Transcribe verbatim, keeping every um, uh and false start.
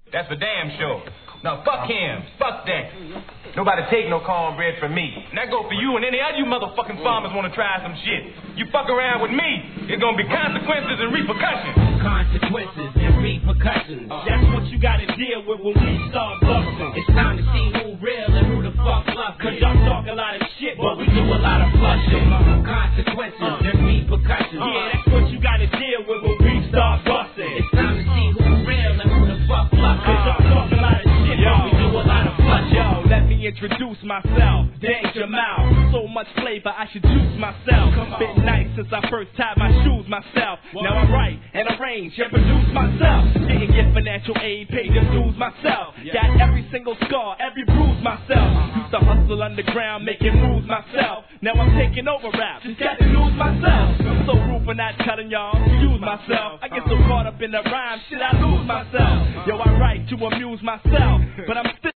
That's for damn sure. Now, fuck him. Fuck that. Nobody take no cornbread from me. And that go for you and any other you motherfucking farmers want to try some shit. You fuck around with me, it's gonna be consequences and repercussions. Consequences and repercussions. That's what you gotta deal with when we start busting. It's time to see who real and who the fuck bluffing. Cause y'all talk a lot of shit, but we do a lot of flushing. Consequences uh. and repercussions. Yeah, that's what you gotta deal with when we start busting. It's time to see who real and who the fuck bluffing. Cause y'all talk a lot of shit, Yo. but we do a lot of flushing. Yo, let me introduce myself. Danger Mouse. So much flavor, I should juice myself. Been nice since I first tied my shoes myself. What? Now I write and arrange and produce myself. Didn't get financial aid, paid the dues myself. Yeah. Got every single scar, every bruise myself. Used to hustle underground, making moves myself. Now I'm taking over rap, just got to lose myself. I'm so rude for not telling y'all to use myself. I get so caught up in the rhyme, shit I lose myself. Yo, I write to amuse myself, but I'm still